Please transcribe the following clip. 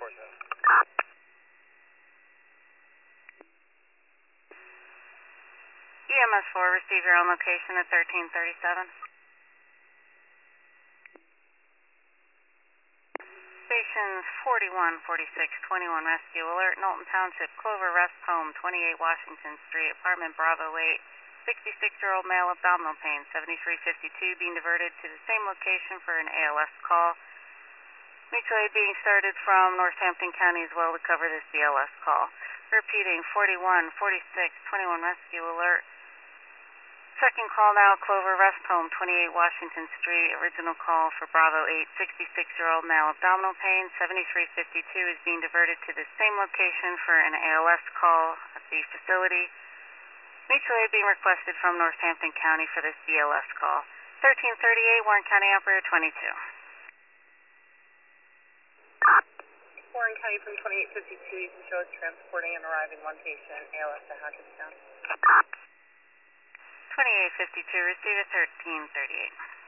Georgia. EMS 4, receive your own location at 1337. Stations 41, 46, 21 rescue alert, Knowlton Township, Clover Rest Home, 28 Washington Street, apartment Bravo 8, 66-year-old male, abdominal pain, 7352, being diverted to the same location for an ALS call. Mutual aid being started from Northampton County as well to cover this BLS call. Repeating, 41, 46, 21 rescue alert. Second call now, Clover Rest Home, 28 Washington Street. Original call for Bravo 8, 66-year-old male, abdominal pain, 7352, is being diverted to the same location for an ALS call at the facility. Mutual aid being requested from Northampton County for this BLS call. 1338, Warren County Operator 22. Warren County from 2852, you can show us transporting and arriving one patient, ALS at Hackettstown. 2852, receive at 1338.